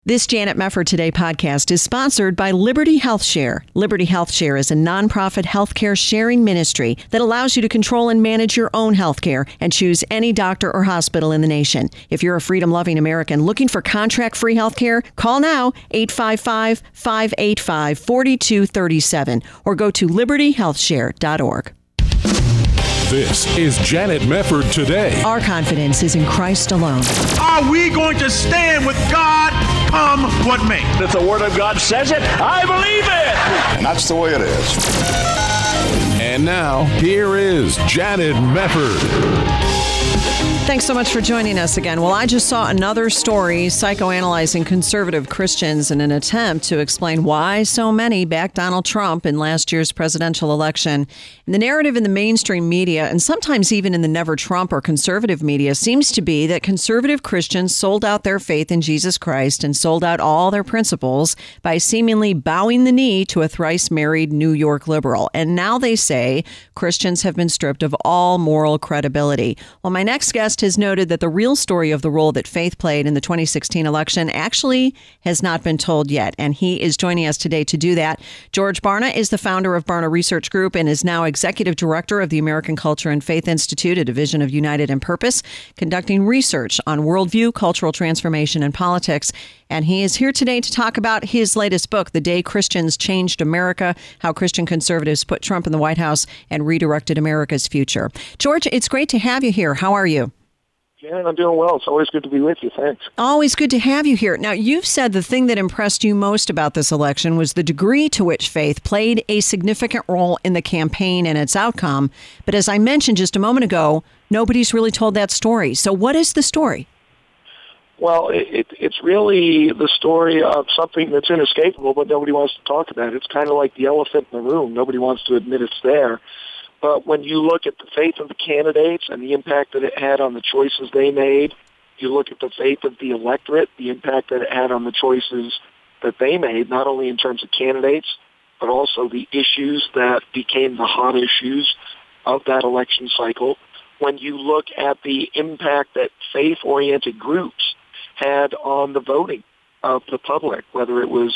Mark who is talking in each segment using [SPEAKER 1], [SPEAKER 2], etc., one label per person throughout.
[SPEAKER 1] This Janet Mefford Today podcast is sponsored by Liberty Health Share. Liberty Health Share is a nonprofit healthcare sharing ministry that allows you to control and manage your own healthcare and choose any doctor or hospital in the nation. If you're a freedom-loving American looking for contract-free healthcare, call now 855-585-4237 or go to libertyhealthshare.org.
[SPEAKER 2] This is Janet Mefford Today.
[SPEAKER 1] Our confidence is in Christ alone.
[SPEAKER 3] Are we going to stand with God come what may?
[SPEAKER 4] If the Word of God says it, I believe it.
[SPEAKER 5] And that's the way it is.
[SPEAKER 2] And now, here is Janet Mefford.
[SPEAKER 1] Thanks so much for joining us again. Well, I just saw another story psychoanalyzing conservative Christians in an attempt to explain why so many backed Donald Trump in last year's presidential election. And the narrative in the mainstream media, and sometimes even in the never Trump or conservative media, seems to be that conservative Christians sold out their faith in Jesus Christ and sold out all their principles by seemingly bowing the knee to a thrice married New York liberal. And now they say Christians have been stripped of all moral credibility. Well, my next guest has noted that the real story of the role that faith played in the 2016 election actually has not been told yet. And he is joining us today to do that. George Barna is the founder of Barna Research Group and is now executive director of the American Culture and Faith Institute, a division of United in Purpose, conducting research on worldview, cultural transformation, and politics. And he is here today to talk about his latest book, The Day Christians Changed America, How Christian Conservatives Put Trump in the White House and Redirected America's Future. George, it's great to have you here. How are you?
[SPEAKER 6] Janet, I'm doing well. It's always good to be with you. Thanks.
[SPEAKER 1] Always good to have you here. Now, you've said the thing that impressed you most about this election was the degree to which faith played a significant role in the campaign and its outcome. But as I mentioned just a moment ago, nobody's really told that story. So what is the story?
[SPEAKER 6] Well, it's really the story of something that's inescapable, but nobody wants to talk about it. It's kind of like the elephant in the room. Nobody wants to admit it's there. But when you look at the faith of the candidates and the impact that it had on the choices they made, you look at the faith of the electorate, the impact that it had on the choices that they made, not only in terms of candidates, but also the issues that became the hot issues of that election cycle. When you look at the impact that faith-oriented groups had on the voting of the public, whether it was,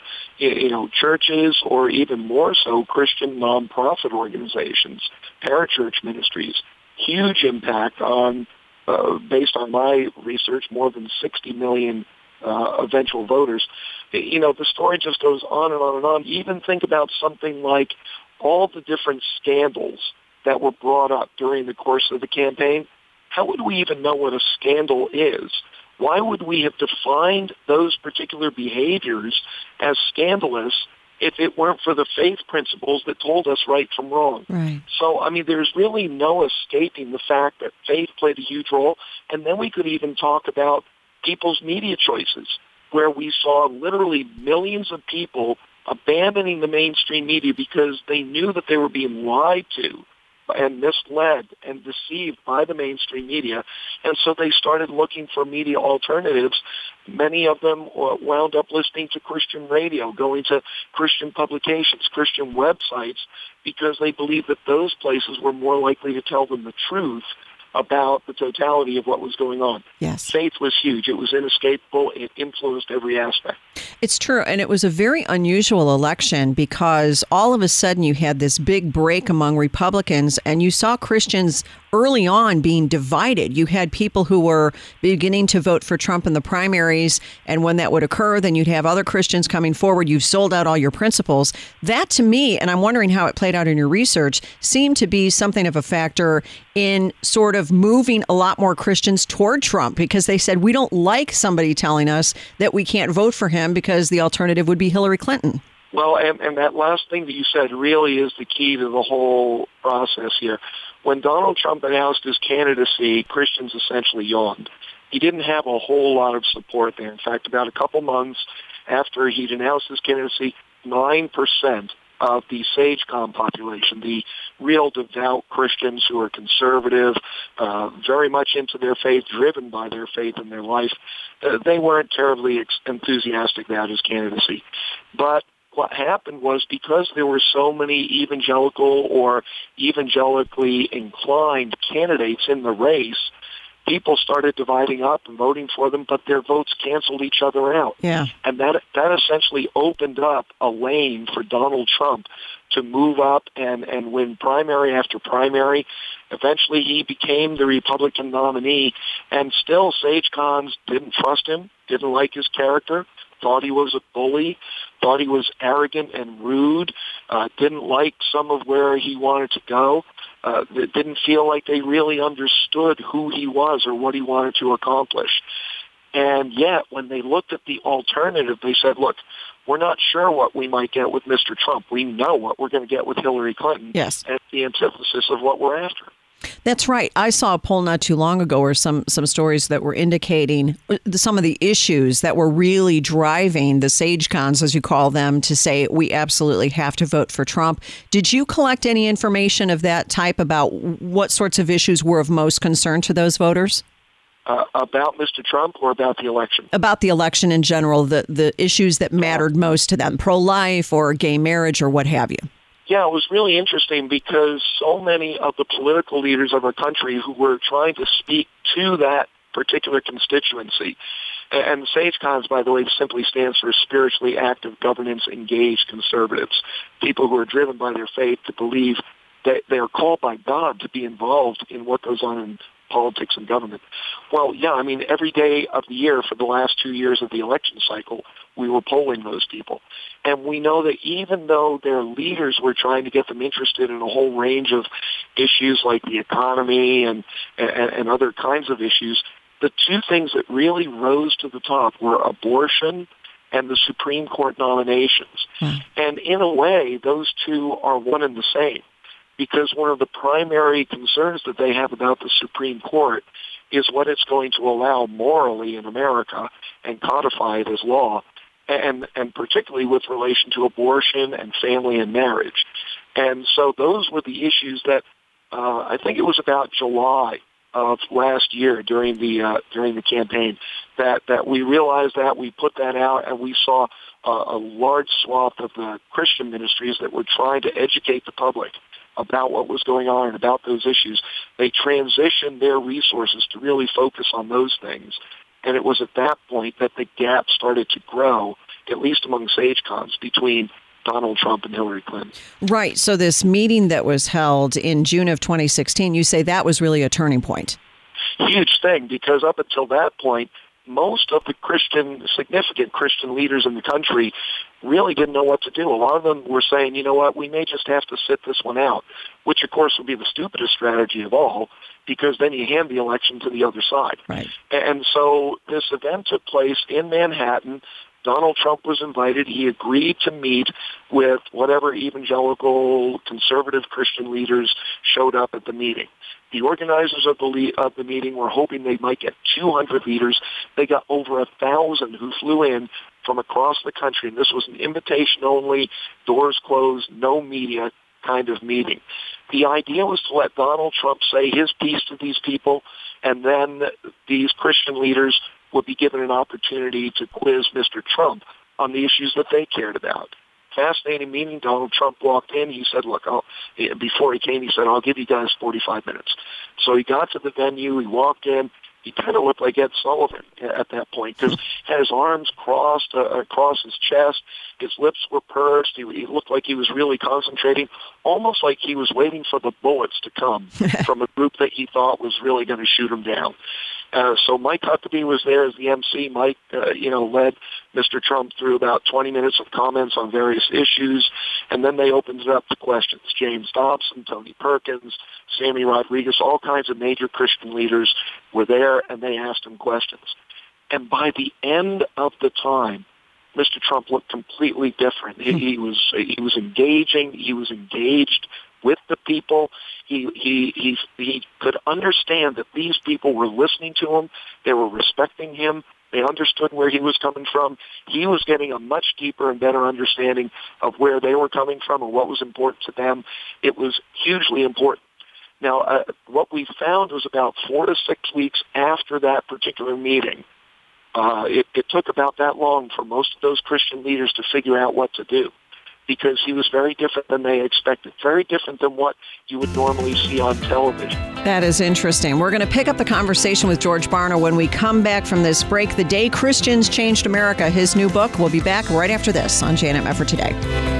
[SPEAKER 6] churches or even more so Christian nonprofit organizations, parachurch ministries, huge impact on, based on my research, more than 60 million eventual voters. The story just goes on and on and on. You even think about something like all the different scandals that were brought up during the course of the campaign. How would we even know what a scandal is? Why would we have defined those particular behaviors as scandalous if it weren't for the faith principles that told us right from wrong?
[SPEAKER 1] Right.
[SPEAKER 6] So, there's really no escaping the fact that faith played a huge role. And then we could even talk about people's media choices, where we saw literally millions of people abandoning the mainstream media because they knew that they were being lied to and misled and deceived by the mainstream media. And so they started looking for media alternatives. Many of them wound up listening to Christian radio, going to Christian publications, Christian websites, because they believed that those places were more likely to tell them the truth about the totality of what was going on.
[SPEAKER 1] Yes.
[SPEAKER 6] Faith was huge. It was inescapable. It influenced every aspect.
[SPEAKER 1] It's true. And it was a very unusual election because all of a sudden you had this big break among Republicans and you saw Christians early on being divided. You had people who were beginning to vote for Trump in the primaries. And when that would occur, then you'd have other Christians coming forward. You've sold out all your principles. That to me, and I'm wondering how it played out in your research, seemed to be something of a factor in sort of moving a lot more Christians toward Trump because they said, we don't like somebody telling us that we can't vote for him because the alternative would be Hillary Clinton.
[SPEAKER 6] Well, and that last thing that you said really is the key to the whole process here. When Donald Trump announced his candidacy, Christians essentially yawned. He didn't have a whole lot of support there. In fact, about a couple months after he'd announced his candidacy, 9% of the SageCom population, the real devout Christians who are conservative, very much into their faith, driven by their faith in their life, they weren't terribly enthusiastic about his candidacy. But what happened was because there were so many evangelical or evangelically inclined candidates in the race, people started dividing up and voting for them, but their votes canceled each other out.
[SPEAKER 1] Yeah.
[SPEAKER 6] And that essentially opened up a lane for Donald Trump to move up and win primary after primary. Eventually, he became the Republican nominee, and still Sage Cons didn't trust him, didn't like his character, thought he was a bully, thought he was arrogant and rude, didn't like some of where he wanted to go, didn't feel like they really understood who he was or what he wanted to accomplish. And yet, when they looked at the alternative, they said, look, we're not sure what we might get with Mr. Trump. We know what we're going to get with Hillary Clinton.
[SPEAKER 1] Yes.
[SPEAKER 6] And it's the antithesis of what we're after.
[SPEAKER 1] That's right. I saw a poll not too long ago or some stories that were indicating some of the issues that were really driving the Sage Cons, as you call them, to say we absolutely have to vote for Trump. Did you collect any information of that type about what sorts of issues were of most concern to those voters?
[SPEAKER 6] About Mr. Trump or about the election?
[SPEAKER 1] About the election in general, the issues that mattered most to them, pro-life or gay marriage or what have you.
[SPEAKER 6] Yeah, it was really interesting because so many of the political leaders of our country who were trying to speak to that particular constituency, and Sage Cons, by the way, simply stands for Spiritually Active Governance Engaged Conservatives, people who are driven by their faith to believe that they are called by God to be involved in what goes on in politics and government. Well, yeah, I mean, every day of the year for the last 2 years of the election cycle, we were polling those people. And we know that even though their leaders were trying to get them interested in a whole range of issues like the economy and other kinds of issues, the two things that really rose to the top were abortion and the Supreme Court nominations. And in a way, those two are one and the same, because one of the primary concerns that they have about the Supreme Court is what it's going to allow morally in America and codify it as law, and particularly with relation to abortion and family and marriage. And so those were the issues that I think it was about July of last year during the campaign that we realized that, we put that out, and we saw a large swath of the Christian ministries that were trying to educate the public about what was going on and about those issues. They transitioned their resources to really focus on those things. And it was at that point that the gap started to grow, at least among Sage Cons, between Donald Trump and Hillary Clinton.
[SPEAKER 1] Right. So this meeting that was held in June of 2016, you say that was really a turning point.
[SPEAKER 6] Huge thing, because up until that point, most of the significant Christian leaders in the country really didn't know what to do. A lot of them were saying, you know what, we may just have to sit this one out, which of course would be the stupidest strategy of all, because then you hand the election to the other side.
[SPEAKER 1] Right.
[SPEAKER 6] And so this event took place in Manhattan. Donald Trump was invited. He agreed to meet with whatever evangelical conservative Christian leaders showed up at the meeting. The organizers of the meeting were hoping they might get 200 leaders. They got over 1,000 who flew in from across the country. And this was an invitation only, doors closed, no media kind of meeting. The idea was to let Donald Trump say his piece to these people, and then these Christian leaders would be given an opportunity to quiz Mr. Trump on the issues that they cared about. Fascinating meeting. Donald Trump walked in. He said, look, before he came, he said, I'll give you guys 45 minutes. So he got to the venue. He walked in. He kind of looked like Ed Sullivan at that point, because he had his arms crossed across his chest. His lips were pursed. He looked like he was really concentrating, almost like he was waiting for the bullets to come from a group that he thought was really going to shoot him down. So Mike Huckabee was there as the MC. Mike, led Mr. Trump through about 20 minutes of comments on various issues, and then they opened it up to questions. James Dobson, Tony Perkins, Sammy Rodriguez, all kinds of major Christian leaders were there, and they asked him questions. And by the end of the time, Mr. Trump looked completely different. He was engaging. He was engaged with the people. He could understand that these people were listening to him. They were respecting him. They understood where he was coming from. He was getting a much deeper and better understanding of where they were coming from and what was important to them. It was hugely important. Now, what we found was about 4 to 6 weeks after that particular meeting, it took about that long for most of those Christian leaders to figure out what to do. because he was very different than they expected, very different than what you would normally see on television.
[SPEAKER 1] That is interesting. We're going to pick up the conversation with George Barna when we come back from this break. The Day Christians Changed America, his new book. We'll be back right after this on Janet Mefford Today.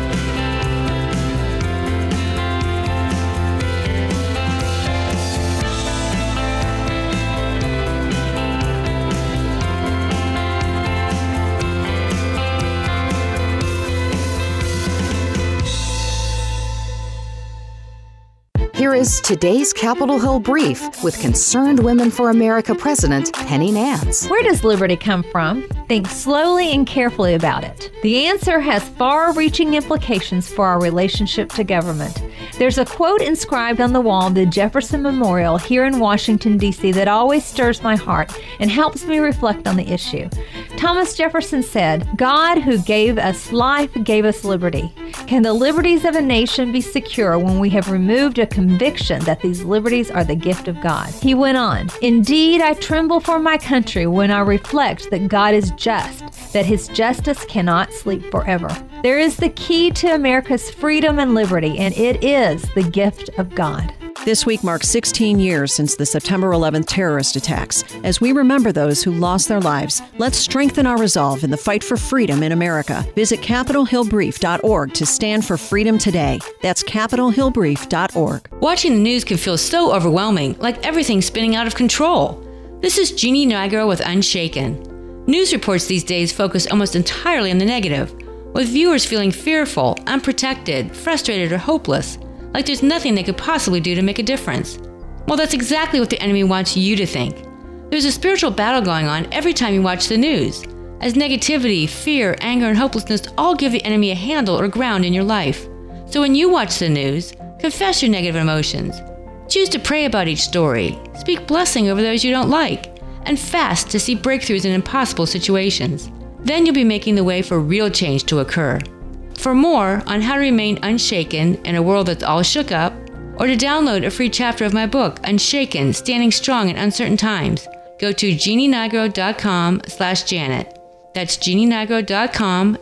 [SPEAKER 5] Here is today's Capitol Hill Brief with Concerned Women for America President Penny Nance.
[SPEAKER 7] Where does liberty come from? Think slowly and carefully about it. The answer has far-reaching implications for our relationship to government. There's a quote inscribed on the wall of the Jefferson Memorial here in Washington, D.C. that always stirs my heart and helps me reflect on the issue. Thomas Jefferson said, "God who gave us life gave us liberty. Can the liberties of a nation be secure when we have removed a conviction that these liberties are the gift of God?" He went on, "Indeed, I tremble for my country when I reflect that God is just, that his justice cannot sleep forever. There is the key to America's freedom and liberty, and it is the gift of God."
[SPEAKER 1] This week marks 16 years since the September 11th terrorist attacks. As we remember those who lost their lives, let's strengthen our resolve in the fight for freedom in America. Visit CapitolHillBrief.org to stand for freedom today. That's CapitolHillBrief.org.
[SPEAKER 8] Watching the news can feel so overwhelming, like everything's spinning out of control. This is Jeannie Nigro with Unshaken. News reports these days focus almost entirely on the negative, with viewers feeling fearful, unprotected, frustrated, or hopeless, like there's nothing they could possibly do to make a difference. Well, that's exactly what the enemy wants you to think. There's a spiritual battle going on every time you watch the news, as negativity, fear, anger, and hopelessness all give the enemy a handle or ground in your life. So when you watch the news, confess your negative emotions. Choose to pray about each story, speak blessing over those you don't like, and fast to see breakthroughs in impossible situations. Then you'll be making the way for real change to occur. For more on how to remain unshaken in a world that's all shook up, or to download a free chapter of my book, Unshaken, Standing Strong in Uncertain Times, go to JeannieNigro.com/Janet. That's JeannieNigro.com,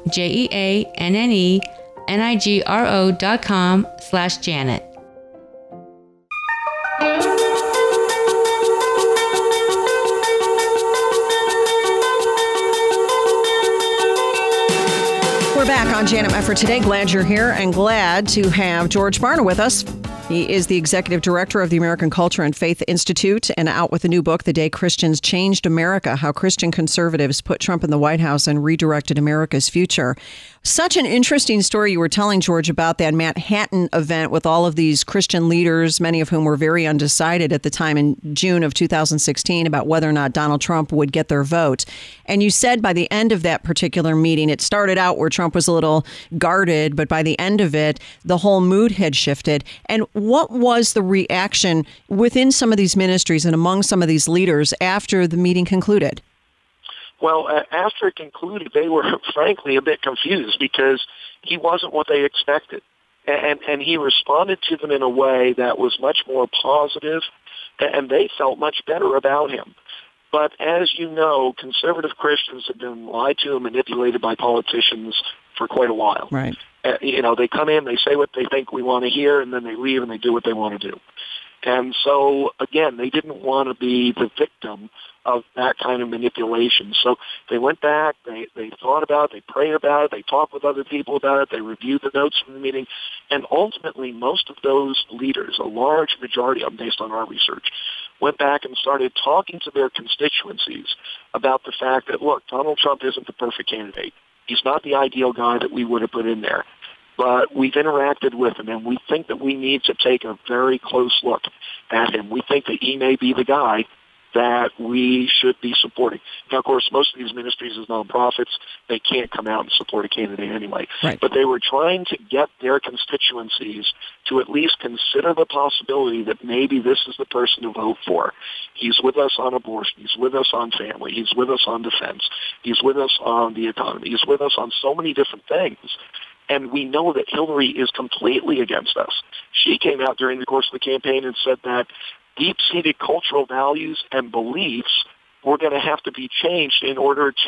[SPEAKER 8] JeannieNigro.com/Janet.
[SPEAKER 1] We're back on Janet Mefford Today. Glad you're here and glad to have George Barna with us. He is the executive director of the American Culture and Faith Institute and out with a new book, The Day Christians Changed America, How Christian Conservatives Put Trump in the White House and Redirected America's Future. Such an interesting story you were telling, George, about that Manhattan event with all of these Christian leaders, many of whom were very undecided at the time in June of 2016 about whether or not Donald Trump would get their vote. And you said by the end of that particular meeting, it started out where Trump was a little guarded, but by the end of it, the whole mood had shifted. And what was the reaction within some of these ministries and among some of these leaders after the meeting concluded?
[SPEAKER 6] Well, after it concluded, they were frankly a bit confused because he wasn't what they expected. And he responded to them in a way that was much more positive, and they felt much better about him. But as you know, conservative Christians have been lied to and manipulated by politicians for quite a while.
[SPEAKER 1] Right.
[SPEAKER 6] They come in, they say what they think we want to hear, and then they leave and they do what they want to do. And so, again, they didn't want to be the victim of that kind of manipulation. So they went back, they thought about it, they prayed about it, they talked with other people about it, they reviewed the notes from the meeting, and ultimately most of those leaders, a large majority of them based on our research, went back and started talking to their constituencies about the fact that, look, Donald Trump isn't the perfect candidate. He's not the ideal guy that we would have put in there. But we've interacted with him, and we think that we need to take a very close look at him. We think that he may be the guy that we should be supporting. Now, of course, most of these ministries as nonprofits, they can't come out and support a candidate anyway.
[SPEAKER 1] Right.
[SPEAKER 6] But they were trying to get their constituencies to at least consider the possibility that maybe this is the person to vote for. He's with us on abortion. He's with us on family. He's with us on defense. He's with us on the economy. He's with us on so many different things. And we know that Hillary is completely against us. She came out during the course of the campaign and said that deep-seated cultural values and beliefs were going to have to be changed in order to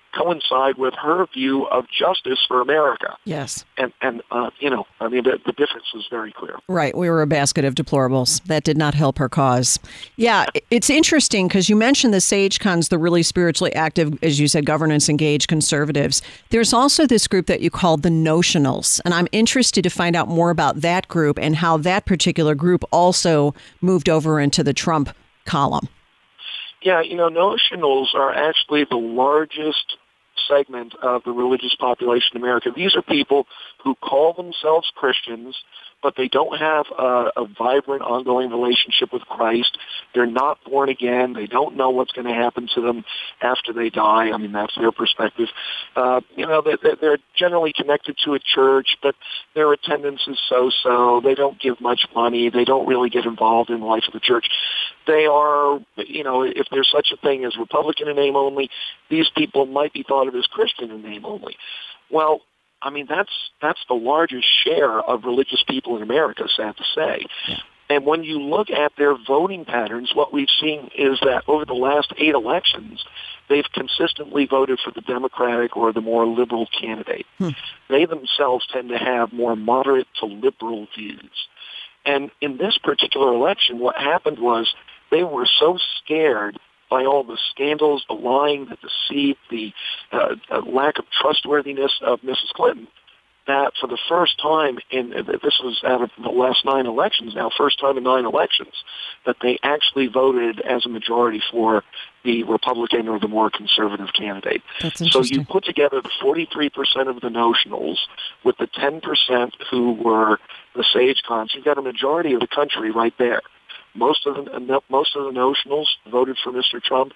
[SPEAKER 6] coincide with her view of justice for America.
[SPEAKER 1] Yes.
[SPEAKER 6] And the difference is very clear.
[SPEAKER 1] Right. We were a basket of deplorables. That did not help her cause. Yeah, it's interesting because you mentioned the SageCons, the really spiritually active, as you said, governance engaged conservatives. There's also this group that you call the Notionals. And I'm interested to find out more about that group and how that particular group also moved over into the Trump column.
[SPEAKER 6] Yeah, Notionals are actually the largest segment of the religious population in America. These are people who call themselves Christians, but they don't have a vibrant, ongoing relationship with Christ. They're not born again. They don't know what's going to happen to them after they die. I mean, that's their perspective. They're generally connected to a church, but their attendance is so-so. They don't give much money. They don't really get involved in the life of the church. They are, if there's such a thing as Republican in name only, these people might be thought of as Christian in name only. Well, I mean, that's the largest share of religious people in America, sad to say. Yeah. And when you look at their voting patterns, what we've seen is that over the last 8 elections, they've consistently voted for the Democratic or the more liberal candidate. They themselves tend to have more moderate to liberal views. And in this particular election, what happened was they were so scared by all the scandals, the lying, the deceit, the lack of trustworthiness of Mrs. Clinton, that for the first time this was out of the last 9 elections now, first time in 9 elections, that they actually voted as a majority for the Republican or the more conservative candidate. So you put together the 43% of the Notionals with the 10% who were the SageCons, you've got a majority of the country right there. Most of the Notionals voted for Mr. Trump.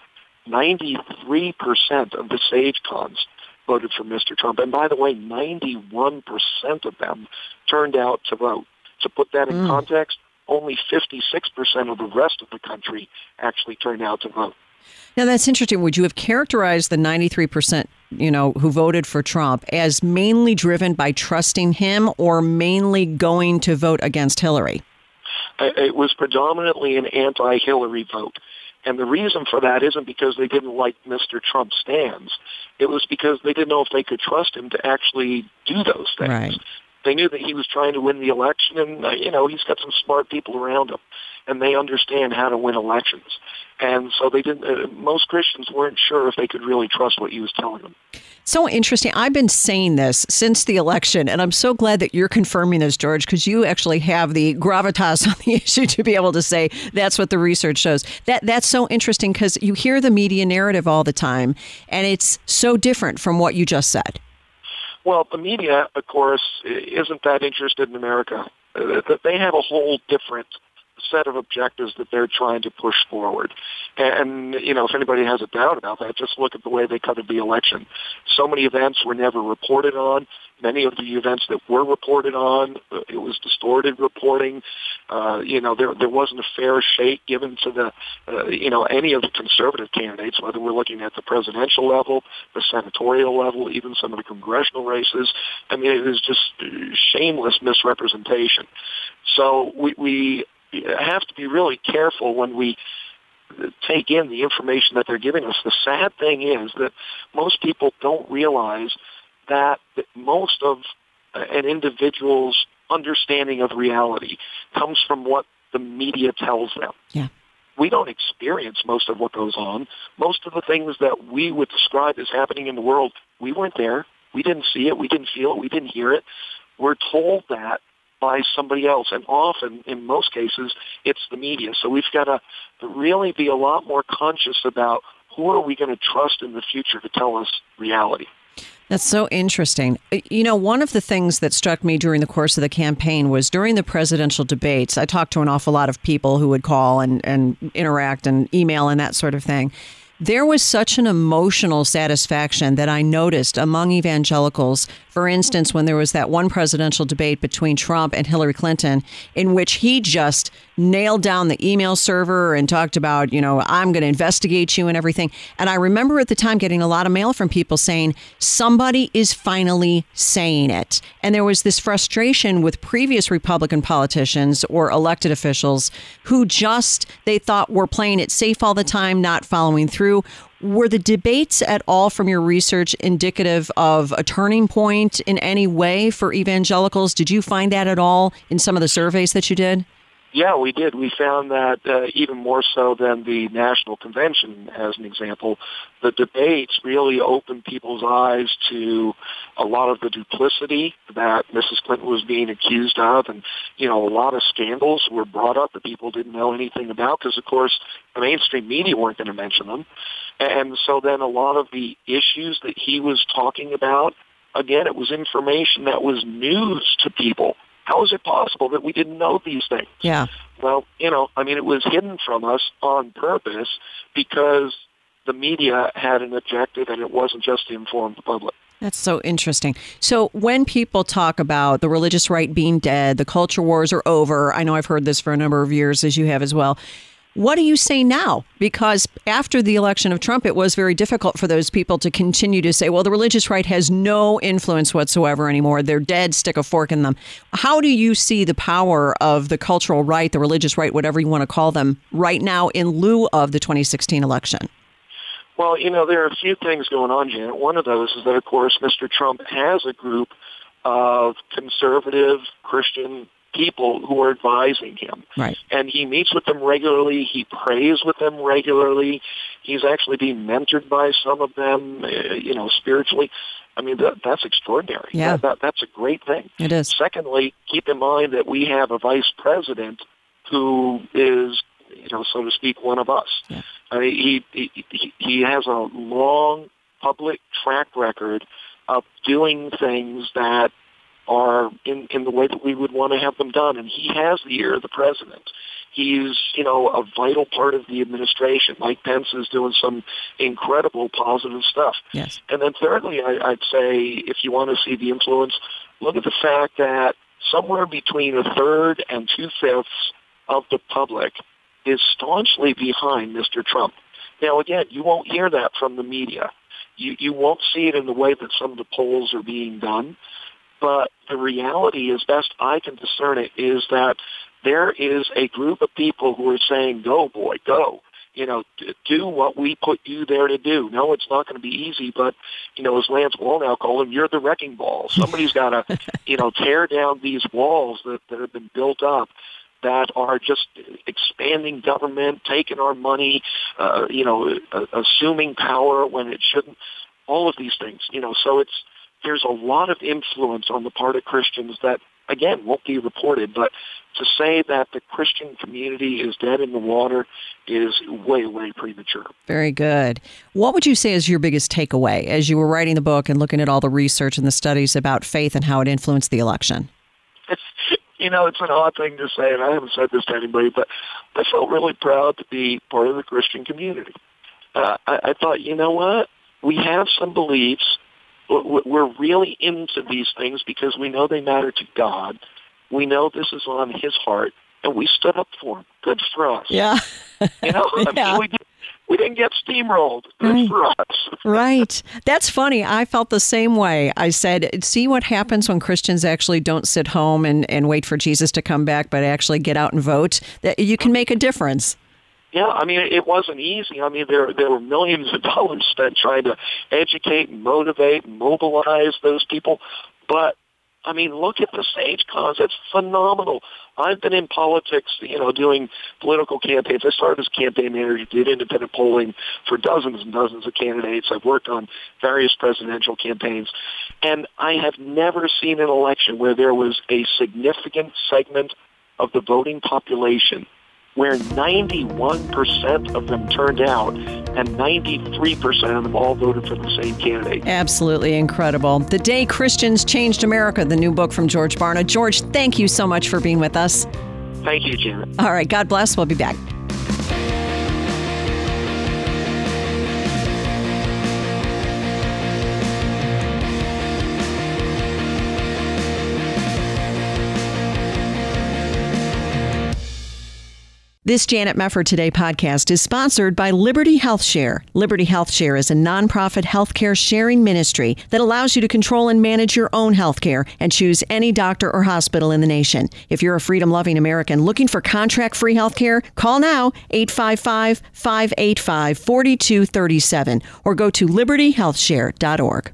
[SPEAKER 6] 93% of the SageCons voted for Mr. Trump. And by the way, 91% of them turned out to vote. To put that in context, only 56% of the rest of the country actually turned out to vote.
[SPEAKER 1] Now, that's interesting. Would you have characterized the 93%, who voted for Trump as mainly driven by trusting him or mainly going to vote against Hillary?
[SPEAKER 6] It was predominantly an anti-Hillary vote. And the reason for that isn't because they didn't like Mr. Trump's stands. It was because they didn't know if they could trust him to actually do those things.
[SPEAKER 1] Right.
[SPEAKER 6] They knew that he was trying to win the election, and, he's got some smart people around him, and they understand how to win elections. And so they didn't. Most Christians weren't sure if they could really trust what he was telling them.
[SPEAKER 1] So interesting. I've been saying this since the election, and I'm so glad that you're confirming this, George, because you actually have the gravitas on the issue to be able to say that's what the research shows. That's so interesting because you hear the media narrative all the time, and it's so different from what you just said.
[SPEAKER 6] Well, the media, of course, isn't that interested in America. They have a whole different set of objectives that they're trying to push forward. And if anybody has a doubt about that, just look at the way they covered the election. So many events were never reported on. Many of the events that were reported on, it was distorted reporting. There wasn't a fair shake given to the, any of the conservative candidates, whether we're looking at the presidential level, the senatorial level, even some of the congressional races. I mean, it was just shameless misrepresentation. So we have to be really careful when we take in the information that they're giving us. The sad thing is that most people don't realize that most of an individual's understanding of reality comes from what the media tells them.
[SPEAKER 1] Yeah.
[SPEAKER 6] We don't experience most of what goes on. Most of the things that we would describe as happening in the world, we weren't there. We didn't see it. We didn't feel it. We didn't hear it. We're told that by somebody else. And often, in most cases, it's the media. So we've got to really be a lot more conscious about who are we going to trust in the future to tell us reality.
[SPEAKER 1] That's so interesting. One of the things that struck me during the course of the campaign was during the presidential debates, I talked to an awful lot of people who would call and interact and email and that sort of thing. There was such an emotional satisfaction that I noticed among evangelicals. For instance, when there was that one presidential debate between Trump and Hillary Clinton, in which he just nailed down the email server and talked about, I'm going to investigate you and everything. And I remember at the time getting a lot of mail from people saying, somebody is finally saying it. And there was this frustration with previous Republican politicians or elected officials who they thought were playing it safe all the time, not following through. Were the debates at all from your research indicative of a turning point in any way for evangelicals? Did you find that at all in some of the surveys that you did?
[SPEAKER 6] Yeah, we did. We found that even more so than the National Convention, as an example, the debates really opened people's eyes to a lot of the duplicity that Mrs. Clinton was being accused of. And, a lot of scandals were brought up that people didn't know anything about because, of course, the mainstream media weren't going to mention them. And so then a lot of the issues that he was talking about, again, it was information that was news to people. How is it possible that we didn't know these things?
[SPEAKER 1] Yeah.
[SPEAKER 6] Well, it was hidden from us on purpose because the media had an objective and it wasn't just to inform the public.
[SPEAKER 1] That's so interesting. So when people talk about the religious right being dead, the culture wars are over, I know I've heard this for a number of years, as you have as well. What do you say now? Because after the election of Trump, it was very difficult for those people to continue to say, well, the religious right has no influence whatsoever anymore. They're dead, stick a fork in them. How do you see the power of the cultural right, the religious right, whatever you want to call them, right now in lieu of the 2016 election?
[SPEAKER 6] Well, there are a few things going on, Janet. One of those is that, of course, Mr. Trump has a group of conservative Christian people who are advising him.
[SPEAKER 1] Right.
[SPEAKER 6] And he meets with them regularly. He prays with them regularly. He's actually being mentored by some of them, spiritually. I mean, that's extraordinary.
[SPEAKER 1] Yeah.
[SPEAKER 6] That's a great thing.
[SPEAKER 1] It is.
[SPEAKER 6] Secondly, keep in mind that we have a vice president who is, so to speak, one of us.
[SPEAKER 1] Yeah.
[SPEAKER 6] I mean, he has a long public track record of doing things that are in the way that we would want to have them done. And he has the ear of the president. He's, a vital part of the administration. Mike Pence is doing some incredible positive stuff.
[SPEAKER 1] Yes.
[SPEAKER 6] And then thirdly, I'd say if you want to see the influence, look at the fact that somewhere between a third and 2/5 of the public is staunchly behind Mr. Trump. Now, again, you won't hear that from the media. You won't see it in the way that some of the polls are being done. But the reality, as best I can discern it, is that there is a group of people who are saying, go, boy, go. Do what we put you there to do. No, it's not going to be easy, but, as Lance Wallnau called him, you're the wrecking ball. Somebody's got to, tear down these walls that have been built up that are just expanding government, taking our money, assuming power when it shouldn't. All of these things, so there's a lot of influence on the part of Christians that, again, won't be reported. But to say that the Christian community is dead in the water is way, way premature.
[SPEAKER 1] Very good. What would you say is your biggest takeaway as you were writing the book and looking at all the research and the studies about faith and how it influenced the election?
[SPEAKER 6] It's an odd thing to say, and I haven't said this to anybody, but I felt really proud to be part of the Christian community. I thought, you know what? We have some beliefs. We're really into these things because we know they matter to God. We know this is on his heart, and we stood up for him. Good for us.
[SPEAKER 1] Yeah.
[SPEAKER 6] Yeah. We didn't get steamrolled. Good for us.
[SPEAKER 1] Right. That's funny. I felt the same way. I said, see what happens when Christians actually don't sit home and wait for Jesus to come back, but actually get out and vote. That you can make a difference.
[SPEAKER 6] Yeah, I mean, it wasn't easy. I mean, there were millions of dollars spent trying to educate and motivate and mobilize those people. But, I mean, look at the stage cause. It's phenomenal. I've been in politics, doing political campaigns. I started as campaign manager, did independent polling for dozens and dozens of candidates. I've worked on various presidential campaigns. And I have never seen an election where there was a significant segment of the voting population where 91% of them turned out and 93% of them all voted for the same candidate.
[SPEAKER 1] Absolutely incredible. The Day Christians Changed America, the new book from George Barna. George, thank you so much for being with us.
[SPEAKER 6] Thank you, Janet.
[SPEAKER 1] All right, God bless. We'll be back. This Janet Mefford Today podcast is sponsored by Liberty Health Share. Liberty Health Share is a nonprofit healthcare sharing ministry that allows you to control and manage your own healthcare and choose any doctor or hospital in the nation. If you're a freedom-loving American looking for contract-free healthcare, call now 855-585-4237 or go to libertyhealthshare.org.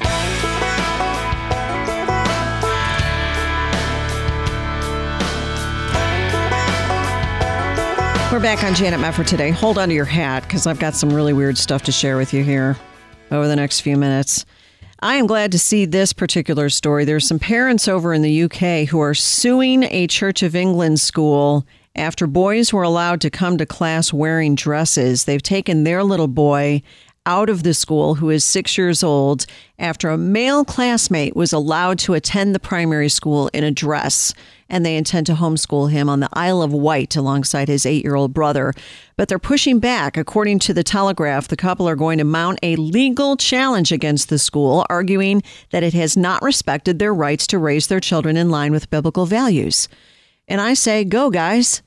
[SPEAKER 1] We're back on Janet Mefford Today. Hold on to your hat because I've got some really weird stuff to share with you here over the next few minutes. I am glad to see this particular story. There's some parents over in the UK who are suing a Church of England school after boys were allowed to come to class wearing dresses. They've taken their little boy out of the school, who is 6 years old, after a male classmate was allowed to attend the primary school in a dress. And they intend to homeschool him on the Isle of Wight alongside his 8-year-old brother. But they're pushing back. According to the Telegraph, the couple are going to mount a legal challenge against the school, arguing that it has not respected their rights to raise their children in line with biblical values. And I say, go, guys.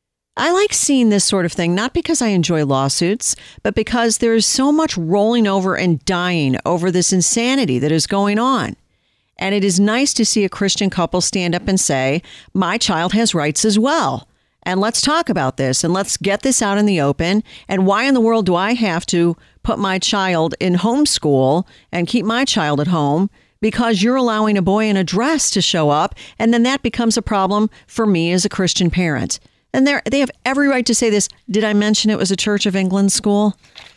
[SPEAKER 1] I like seeing this sort of thing, not because I enjoy lawsuits, but because there is so much rolling over and dying over this insanity that is going on. And it is nice to see a Christian couple stand up and say, my child has rights as well. And let's talk about this and let's get this out in the open. And why in the world do I have to put my child in homeschool and keep my child at home because you're allowing a boy in a dress to show up? And then that becomes a problem for me as a Christian parent. And they have every right to say this. Did I mention it was a Church of England school?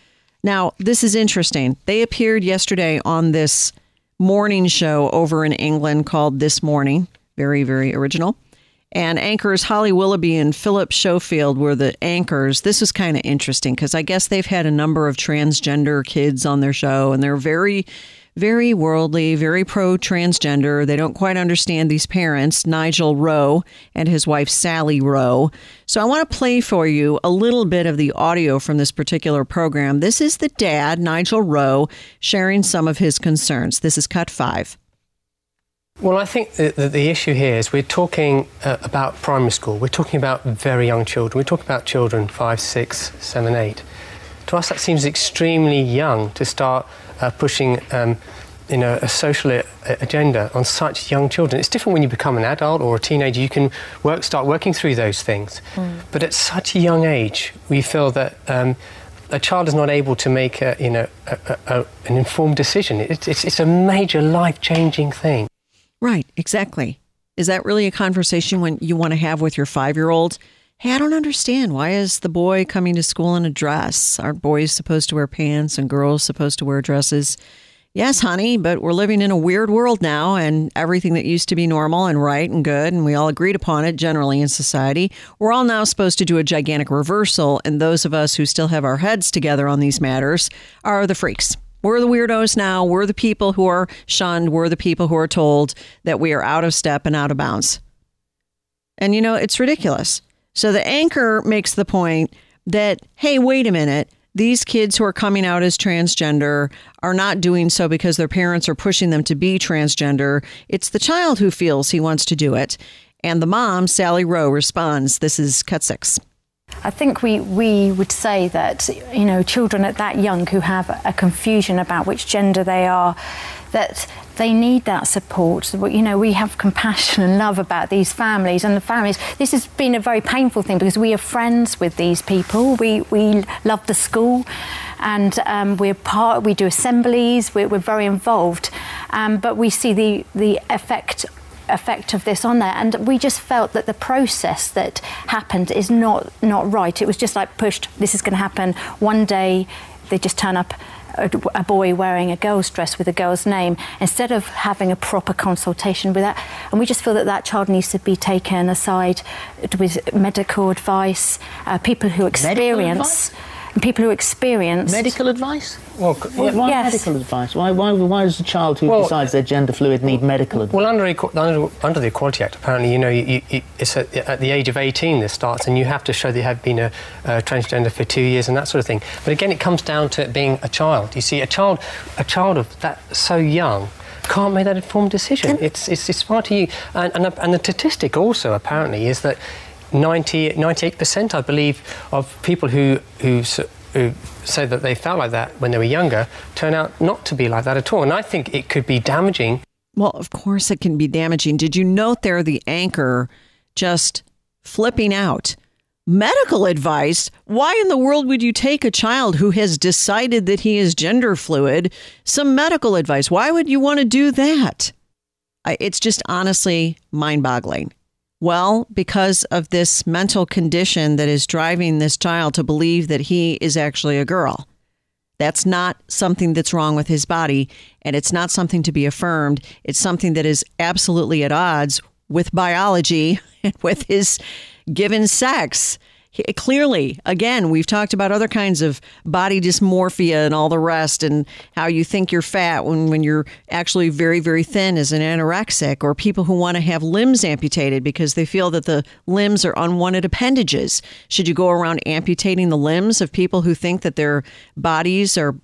[SPEAKER 1] Now, this is interesting. They appeared yesterday on this morning show over in England called This Morning. Very, very original. And anchors Holly Willoughby and Philip Schofield were the anchors. This was kind of interesting because I guess they've had a number of transgender kids on their show, and they're very, very worldly, very pro-transgender. They don't quite understand these parents, Nigel Rowe and his wife, Sally Rowe. So I want to play for you a little bit of the audio from this particular program. This is the dad, Nigel Rowe, sharing some of his concerns. This is cut 5.
[SPEAKER 9] Well, I think the issue here is we're talking about primary school. We're talking about very young children. We're talking about children 5, 6, 7, 8. To us, that seems extremely young to start pushing a social agenda on such young children. It's different when you become an adult or a teenager. You can start working through those things. But at such a young age, we feel that a child is not able to make an informed decision. It's a major life-changing thing.
[SPEAKER 1] Right, exactly. Is that really a conversation when you want to have with your 5-year-old? Hey, I don't understand. Why is the boy coming to school in a dress? Aren't boys supposed to wear pants and girls supposed to wear dresses? Yes, honey, but we're living in a weird world now, and everything that used to be normal and right and good, and we all agreed upon it generally in society, we're all now supposed to do a gigantic reversal, and those of us who still have our heads together on these matters are the freaks. We're the weirdos now. We're the people who are shunned. We're the people who are told that we are out of step and out of bounds. And, it's ridiculous. So the anchor makes the point that, hey, wait a minute. These kids who are coming out as transgender are not doing so because their parents are pushing them to be transgender. It's the child who feels he wants to do it. And the mom, Sally Rowe, responds. This is cut 6.
[SPEAKER 10] I think we would say that, children at that young who have a confusion about which gender they are, that they need that support. We have compassion and love about these families and the families. This has been a very painful thing because we are friends with these people. We love the school and we do assemblies. We're very involved, but we see the effect of this on there, and we just felt that the process that happened is not right. It was just like pushed, this is going to happen. One day they just turn up a boy wearing a girl's dress with a girl's name instead of having a proper consultation with that. And we just feel that child needs to be taken aside with medical advice, people who experience
[SPEAKER 11] medical advice.
[SPEAKER 9] Well,
[SPEAKER 11] why
[SPEAKER 10] yes.
[SPEAKER 11] medical advice? Why does a child who decides they're gender fluid need medical advice?
[SPEAKER 9] Well, under the Equality Act, apparently, it's at the age of 18 this starts, and you have to show that you have been a transgender for 2 years and that sort of thing. But again, it comes down to it being a child. You see, a child of that so young can't make that informed decision. It's far too young. And the statistic also apparently is that 98%, I believe, of people who say that they felt like that when they were younger turn out not to be like that at all. And I think it could be damaging.
[SPEAKER 1] Well, of course it can be damaging. Did you note there the anchor just flipping out? Medical advice? Why in the world would you take a child who has decided that he is gender fluid some medical advice? Why would you want to do that? It's just honestly mind-boggling. Well, because of this mental condition that is driving this child to believe that he is actually a girl. That's not something that's wrong with his body, and it's not something to be affirmed. It's something that is absolutely at odds with biology and with his given sex. Clearly, again, we've talked about other kinds of body dysmorphia and all the rest, and how you think you're fat when you're actually very, very thin as an anorexic, or people who want to have limbs amputated because they feel that the limbs are unwanted appendages. Should you go around amputating the limbs of people who think that their bodies are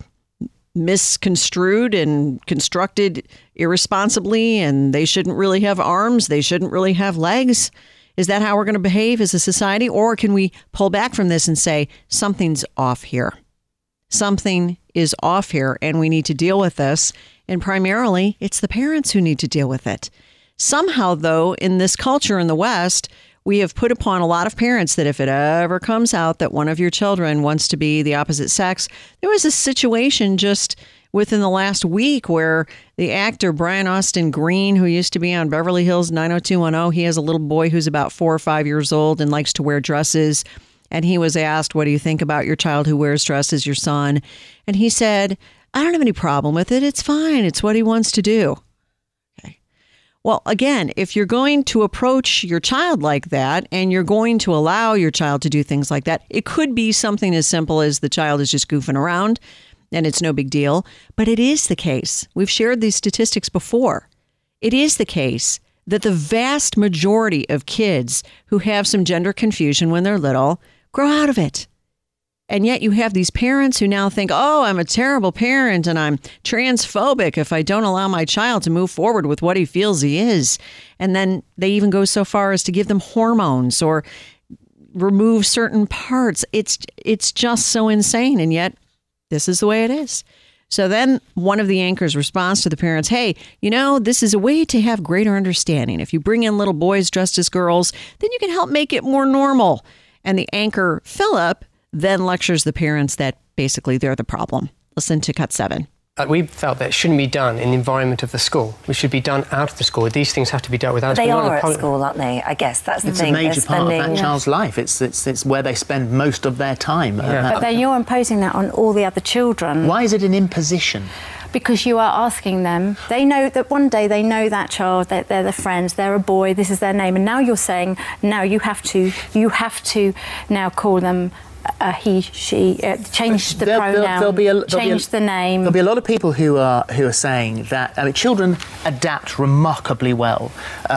[SPEAKER 1] misconstrued and constructed irresponsibly and they shouldn't really have arms, they shouldn't really have legs? Is that how we're going to behave as a society? Or can we pull back from this and say something's off here? Something is off here and we need to deal with this. And primarily, it's the parents who need to deal with it. Somehow, though, in this culture in the West, we have put upon a lot of parents that if it ever comes out that one of your children wants to be the opposite sex, there was a situation just within the last week where the actor Brian Austin Green, who used to be on Beverly Hills 90210, he has a little boy who's about 4 or 5 years old and likes to wear dresses. And he was asked, what do you think about your child who wears dresses, your son? And he said, I don't have any problem with it. It's fine. It's what he wants to do. Okay. Well, again, if you're going to approach your child like that and you're going to allow your child to do things like that, it could be something as simple as the child is just goofing around and it's no big deal. But it is the case. We've shared these statistics before. It is the case that the vast majority of kids who have some gender confusion when they're little grow out of it. And yet you have these parents who now think, oh, I'm a terrible parent and I'm transphobic if I don't allow my child to move forward with what he feels he is. And then they even go so far as to give them hormones or remove certain parts. It's just so insane. And yet this is the way it is. So then one of the anchors responds to the parents, hey, you know, this is a way to have greater understanding. If you bring in little boys dressed as girls, then you can help make it more normal. And the anchor, Philip, then lectures the parents that basically they're the problem. Listen to Cut 7.
[SPEAKER 9] We felt that it shouldn't be done in the environment of the school. We should be done out of the school. These things have to be dealt with out of the school.
[SPEAKER 12] They are at school, aren't they? I guess that's the thing.
[SPEAKER 11] It's a major part of that child's life. It's where they spend most of their time.
[SPEAKER 10] But then you're imposing that on all the other children.
[SPEAKER 11] Why is it an imposition?
[SPEAKER 10] Because you are asking them. They know that one day they know that child, that they're their friends, they're a boy, this is their name. And now you're saying, now you have to now call them he, she, change the pronoun, change the name.
[SPEAKER 11] There'll be a lot of people who are saying that children adapt remarkably well,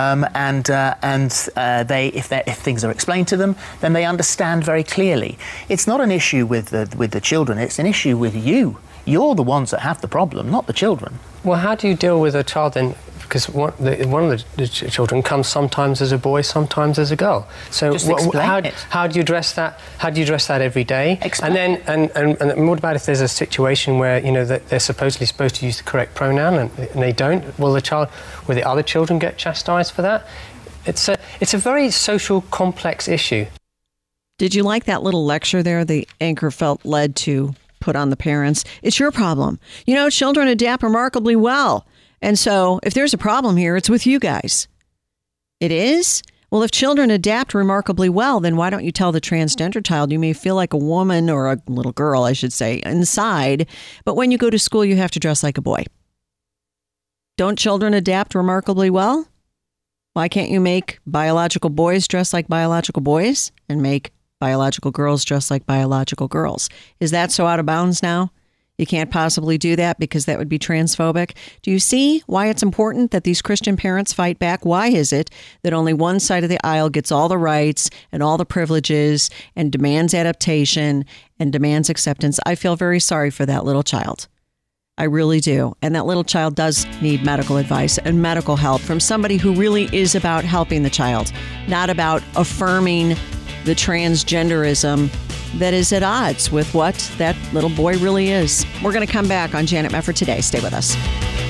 [SPEAKER 11] if things are explained to them, then they understand very clearly. It's not an issue with the children; it's an issue with you. You're the ones that have the problem, not the children.
[SPEAKER 9] Well, how do you deal with a child then? Because one of the children comes sometimes as a boy, sometimes as a girl. So how do you address that? How do you address that every day?
[SPEAKER 11] Explain.
[SPEAKER 9] And then what about if there's a situation where that they're supposedly supposed to use the correct pronoun and they don't? Will the other children get chastised for that? It's a very social complex issue.
[SPEAKER 1] Did you like that little lecture there? The anchor felt led to put on the parents. It's your problem. Children adapt remarkably well. And so if there's a problem here, it's with you guys. It is? Well, if children adapt remarkably well, then why don't you tell the transgender child you may feel like a woman or a little girl, I should say, inside, but when you go to school, you have to dress like a boy. Don't children adapt remarkably well? Why can't you make biological boys dress like biological boys and make biological girls dress like biological girls? Is that so out of bounds now? You can't possibly do that because that would be transphobic. Do you see why it's important that these Christian parents fight back? Why is it that only one side of the aisle gets all the rights and all the privileges and demands adaptation and demands acceptance? I feel very sorry for that little child. I really do. And that little child does need medical advice and medical help from somebody who really is about helping the child, not about affirming the transgenderism that is at odds with what that little boy really is. We're going to come back on Janet Mefford Today. Stay with us.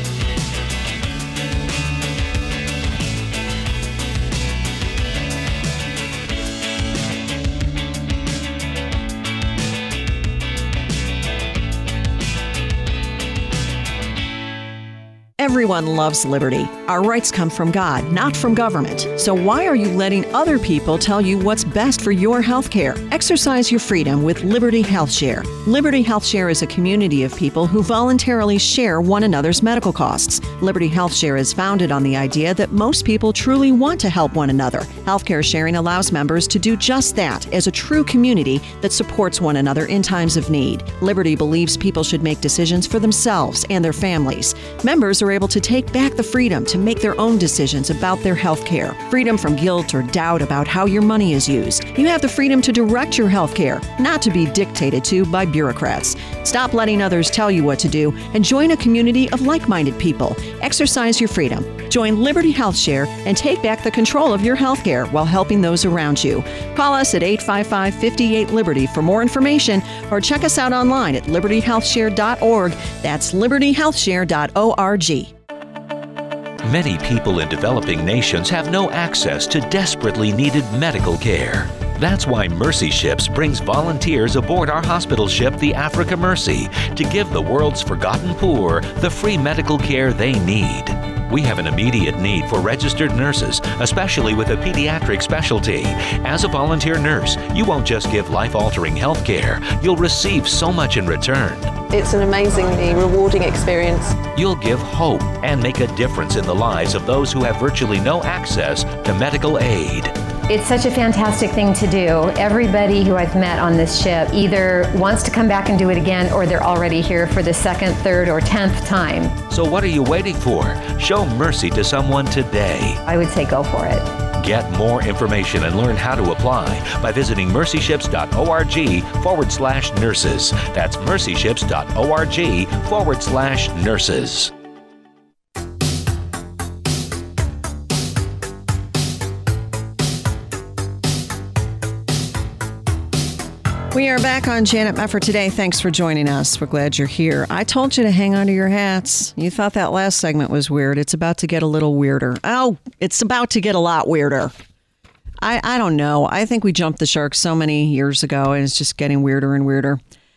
[SPEAKER 1] Everyone loves liberty. Our rights come from God, not from government. So why are you letting other people tell you what's best for your health care? Exercise your freedom with Liberty Health Share. Liberty Health Share is a community of people who voluntarily share one another's medical costs. Liberty Health Share is founded on the idea that most people truly want to help one another. Healthcare sharing allows members to do just that as a true community that supports one another in times of need. Liberty believes people should make decisions for themselves and their families. Members are able to take back the freedom to make their own decisions about their health care. Freedom from guilt or doubt about how your money is used. You have the freedom to direct your health care, not to be dictated to by bureaucrats. Stop letting others tell you what to do and join a community of like-minded people. Exercise your freedom. Join Liberty Health Share and take back the control of your health care while helping those around you. Call us at 855-58-LIBERTY for more information or check us out online at libertyhealthshare.org. That's libertyhealthshare.org.
[SPEAKER 13] Many people in developing nations have no access to desperately needed medical care. That's why Mercy Ships brings volunteers aboard our hospital ship, the Africa Mercy, to give the world's forgotten poor the free medical care they need. We have an immediate need for registered nurses, especially with a pediatric specialty. As a volunteer nurse, you won't just give life-altering health care, you'll receive so much in return.
[SPEAKER 14] It's an amazingly rewarding experience.
[SPEAKER 13] You'll give hope and make a difference in the lives of those who have virtually no access to medical aid.
[SPEAKER 15] It's such a fantastic thing to do. Everybody who I've met on this ship either wants to come back and do it again, or they're already here for the second, third, or 10th time.
[SPEAKER 13] So what are you waiting for? Show mercy to someone today.
[SPEAKER 15] I would say go for it.
[SPEAKER 13] Get more information and learn how to apply by visiting mercyships.org/nurses. That's mercyships.org/nurses.
[SPEAKER 1] We are back on Janet Mefford Today. Thanks for joining us. We're glad you're here. I told you to hang on to your hats. You thought that last segment was weird. It's about to get a little weirder. Oh, it's about to get a lot weirder. I don't know. I think we jumped the shark so many years ago, and it's just getting weirder and weirder.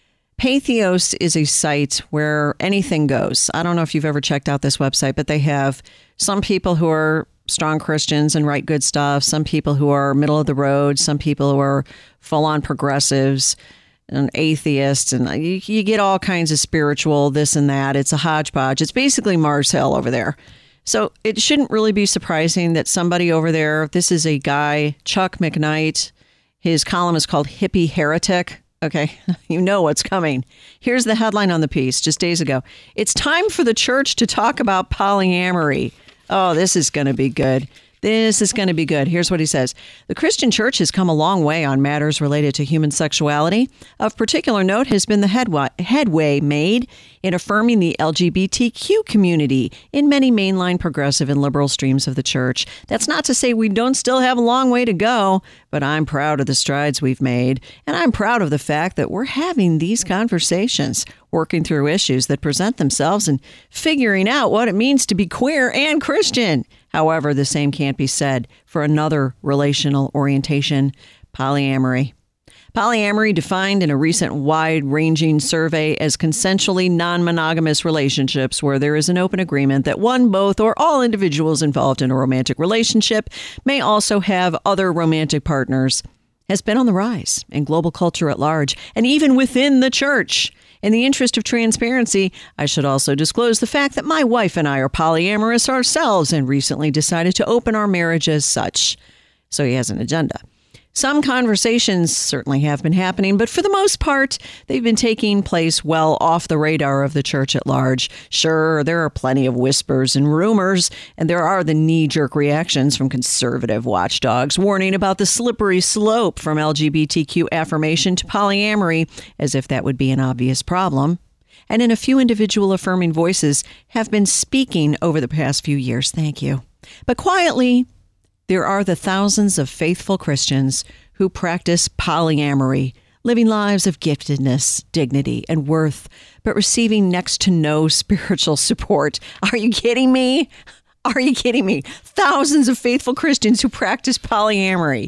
[SPEAKER 1] Patheos is a site where anything goes. I don't know if you've ever checked out this website, but they have some people who are strong Christians and write good stuff, some people who are middle of the road, some people who are full-on progressives and atheists, and you get all kinds of spiritual this and that. It's a hodgepodge. It's basically Mars Hill over there. So it shouldn't really be surprising that somebody over there, this is a guy, Chuck McKnight, his column is called Hippie Heretic. Okay, you know what's coming. Here's the headline on the piece just days ago. It's time for the church to talk about polyamory. Oh, this is going to be good. This is going to be good. Here's what he says. The Christian church has come a long way on matters related to human sexuality. Of particular note has been the headway made in affirming the LGBTQ community in many mainline progressive and liberal streams of the church. That's not to say we don't still have a long way to go, but I'm proud of the strides we've made, and I'm proud of the fact that we're having these conversations, working through issues that present themselves and figuring out what it means to be queer and Christian. However, the same can't be said for another relational orientation, polyamory. Polyamory, defined in a recent wide-ranging survey as consensually non-monogamous relationships where there is an open agreement that one, both, or all individuals involved in a romantic relationship may also have other romantic partners, has been on the rise in global culture at large and even within the church. In the interest of transparency, I should also disclose the fact that my wife and I are polyamorous ourselves and recently decided to open our marriage as such. So he has an agenda. Some conversations certainly have been happening, but for the most part, they've been taking place well off the radar of the church at large. Sure, there are plenty of whispers and rumors, and there are the knee-jerk reactions from conservative watchdogs warning about the slippery slope from LGBTQ affirmation to polyamory, as if that would be an obvious problem. and in a few individual affirming voices have been speaking over the past few years. Thank you. But quietly, there are the thousands of faithful Christians who practice polyamory, living lives of giftedness, dignity, and worth, but receiving next to no spiritual support. Are you kidding me? Are you kidding me? Thousands of faithful Christians who practice polyamory.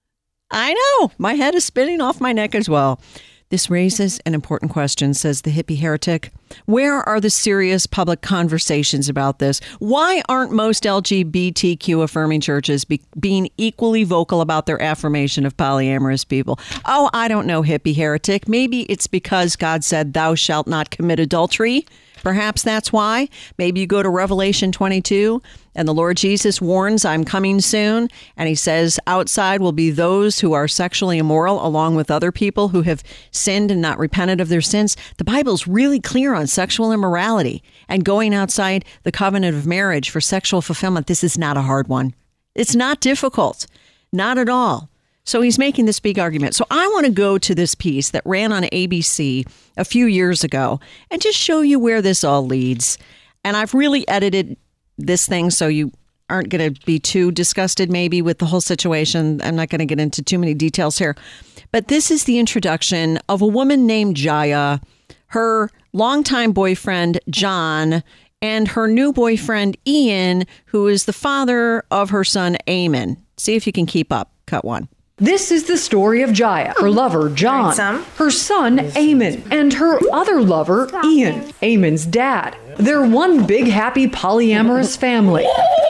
[SPEAKER 1] I know. My head is spinning off my neck as well. This raises an important question, says the hippie heretic. Where are the serious public conversations about this? Why aren't most LGBTQ affirming churches being equally vocal about their affirmation of polyamorous people? Oh, I don't know, hippie heretic. Maybe it's because God said, thou shalt not commit adultery. Perhaps that's why. Maybe you go to Revelation 22 and the Lord Jesus warns, I'm coming soon. And he says outside will be those who are sexually immoral along with other people who have sinned and not repented of their sins. The Bible's really clear on sexual immorality and going outside the covenant of marriage for sexual fulfillment. This is not a hard one. It's not difficult. Not at all. So he's making this big argument. So I want to go to this piece that ran on ABC a few years ago and just show you where this all leads. And I've really edited this thing so you aren't going to be too disgusted maybe with the whole situation. I'm not going to get into too many details here. But this is the introduction of a woman named Jaya, her longtime boyfriend, John, and her new boyfriend, Ian, who is the father of her son, Eamon. See if you can keep up. Cut one.
[SPEAKER 16] This is the story of Jaya, her lover, John, her son, Eamon, and her other lover, Ian, Eamon's dad. They're one big, happy, polyamorous family.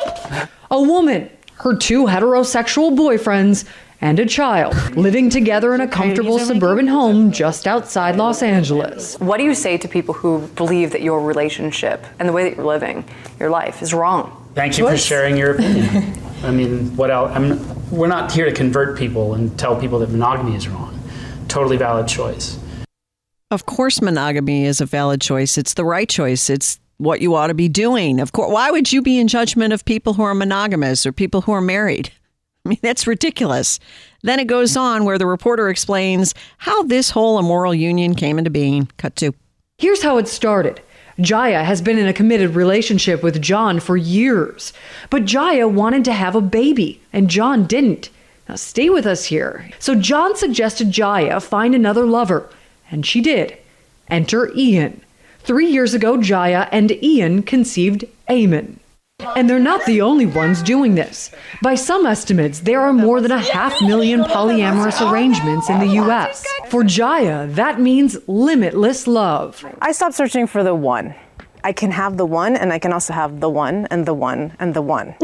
[SPEAKER 16] A woman, her two heterosexual boyfriends, and a child living together in a comfortable suburban home just outside Los Angeles.
[SPEAKER 14] What do you say to people who believe that your relationship and the way that you're living your life is wrong?
[SPEAKER 17] Thank you for sharing your opinion. I mean, what else? We're not here to convert people and tell people that monogamy is wrong. Totally valid choice.
[SPEAKER 1] Of course, monogamy is a valid choice. It's the right choice. It's what you ought to be doing. Of course, why would you be in judgment of people who are monogamous or people who are married? I mean, that's ridiculous. Then it goes on where the reporter explains how this whole immoral union came into being. Cut two.
[SPEAKER 16] Here's how it started. Jaya has been in a committed relationship with John for years, but Jaya wanted to have a baby, and John didn't. Now stay with us here. So John suggested Jaya find another lover, and she did. Enter Ian. 3 years ago, Jaya and Ian conceived Eamon. And they're not the only ones doing this. By some estimates, there are more than 500,000 polyamorous arrangements in the U.S. For Jaya, that means limitless love.
[SPEAKER 14] I stopped searching for the one. I can have the one, and I can also have the one, and the one, and the one.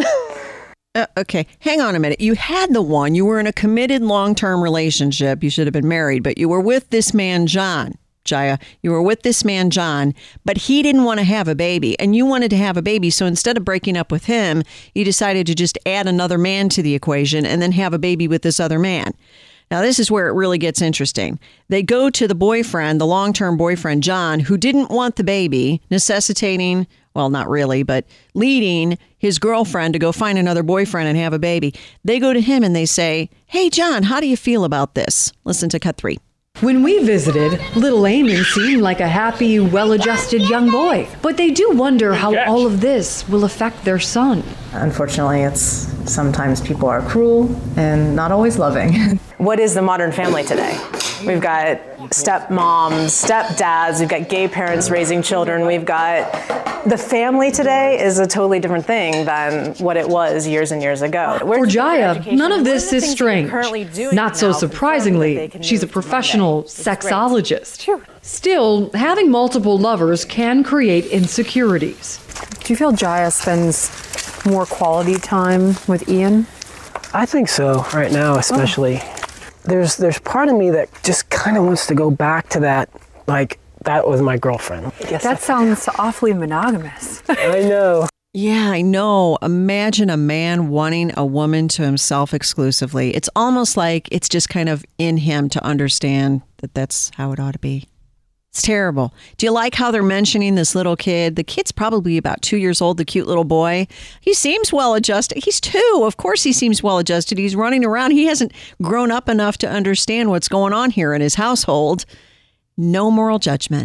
[SPEAKER 1] Okay, hang on a minute. You had the one. You were in a committed long-term relationship. You should have been married, but you were with this man, John. Jaya, you were with this man, John, but he didn't want to have a baby, and you wanted to have a baby. So instead of breaking up with him, you decided to just add another man to the equation and then have a baby with this other man. Now, this is where it really gets interesting. They go to the boyfriend, the long-term boyfriend, John, who didn't want the baby, necessitating, well, not really, but leading his girlfriend to go find another boyfriend and have a baby. They go to him and they say, hey, John, how do you feel about this? Listen to cut 3.
[SPEAKER 16] When we visited, little Eamon seemed like a happy, well-adjusted young boy. But they do wonder how all of this will affect their son.
[SPEAKER 18] Unfortunately, it's sometimes people are cruel and not always loving.
[SPEAKER 14] What is the modern family today? We've got stepmoms, stepdads, we've got gay parents raising children, we've got... The family today is a totally different thing than what it was years and years ago.
[SPEAKER 16] For Jaya, none of this is strange. Not so surprisingly, she's a professional sexologist. Still, having multiple lovers can create insecurities.
[SPEAKER 19] Do you feel Jaya spends more quality time with Ian?
[SPEAKER 20] I think so, right now especially. There's part of me that just kind of wants to go back to that, like, that was my girlfriend.
[SPEAKER 19] That sounds awfully monogamous.
[SPEAKER 20] I know.
[SPEAKER 1] Yeah, I know. Imagine a man wanting a woman to himself exclusively. It's almost like it's just kind of in him to understand that that's how it ought to be. It's terrible. Do you like how they're mentioning this little kid? The kid's probably about 2 years old, the cute little boy. He seems well-adjusted. He's 2. Of course he seems well-adjusted. He's running around. He hasn't grown up enough to understand what's going on here in his household. No moral judgment.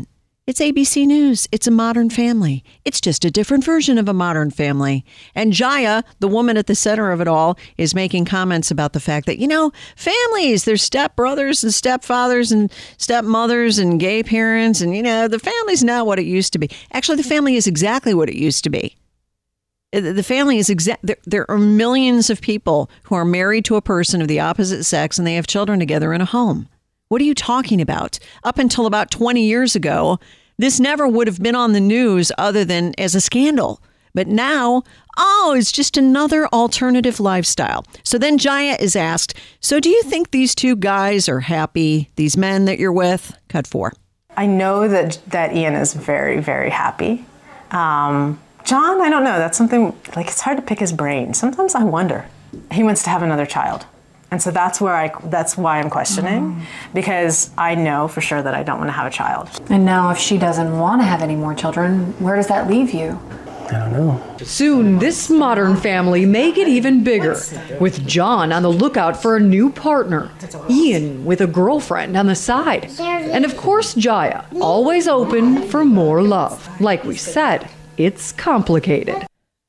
[SPEAKER 1] It's ABC News. It's a Modern Family. It's just a different version of a Modern Family. And Jaya, the woman at the center of it all, is making comments about the fact that, families, there's stepbrothers and stepfathers and stepmothers and gay parents. And, the family's not what it used to be. Actually, the family is exactly what it used to be. The family is there are millions of people who are married to a person of the opposite sex and they have children together in a home. What are you talking about? Up until about 20 years ago, this never would have been on the news other than as a scandal. But now, it's just another alternative lifestyle. So then Jaya is asked, so do you think these two guys are happy, these men that you're with? Cut 4.
[SPEAKER 14] I know that Ian is very, very happy. John, I don't know. That's something, it's hard to pick his brain. Sometimes I wonder. He wants to have another child. And so that's why I'm questioning, because I know for sure that I don't want to have a child.
[SPEAKER 16] And now if she doesn't want to have any more children, where does that leave you?
[SPEAKER 20] I don't know.
[SPEAKER 16] Soon, this Modern Family may get even bigger, with John on the lookout for a new partner, Ian with a girlfriend on the side, and of course Jaya, always open for more love. Like we said, it's complicated.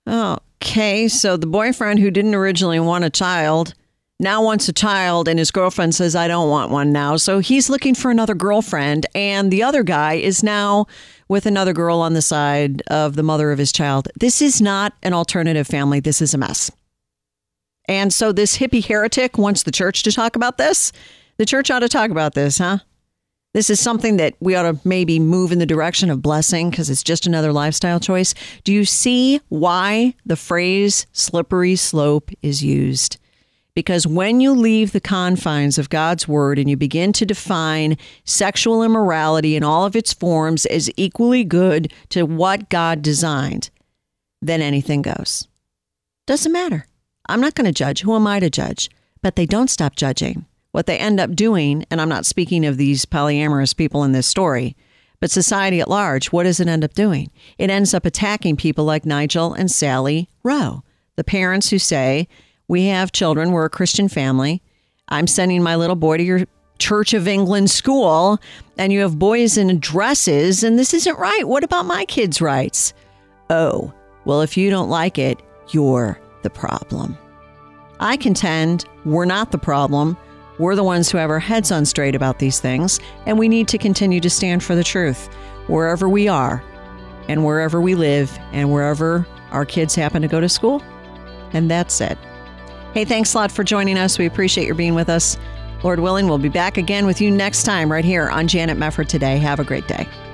[SPEAKER 1] Okay, so the boyfriend who didn't originally want a child now wants a child, and his girlfriend says, I don't want one now. So he's looking for another girlfriend, and the other guy is now with another girl on the side of the mother of his child. This is not an alternative family. This is a mess. And so this hippie heretic wants the church to talk about this. The church ought to talk about this, huh? This is something that we ought to maybe move in the direction of blessing because it's just another lifestyle choice. Do you see why the phrase slippery slope is used? Because when you leave the confines of God's word and you begin to define sexual immorality in all of its forms as equally good to what God designed, then anything goes. Doesn't matter. I'm not going to judge. Who am I to judge? But they don't stop judging. What they end up doing, and I'm not speaking of these polyamorous people in this story, but society at large, what does it end up doing? It ends up attacking people like Nigel and Sally Rowe, the parents who say, we have children. We're a Christian family. I'm sending my little boy to your Church of England school, and you have boys in dresses, and this isn't right. What about my kids' rights? Oh, well, if you don't like it, you're the problem. I contend we're not the problem. We're the ones who have our heads on straight about these things, and we need to continue to stand for the truth wherever we are and wherever we live and wherever our kids happen to go to school. And that's it. Hey, thanks a lot for joining us. We appreciate your being with us. Lord willing, we'll be back again with you next time right here on Janet Mefford Today. Have a great day.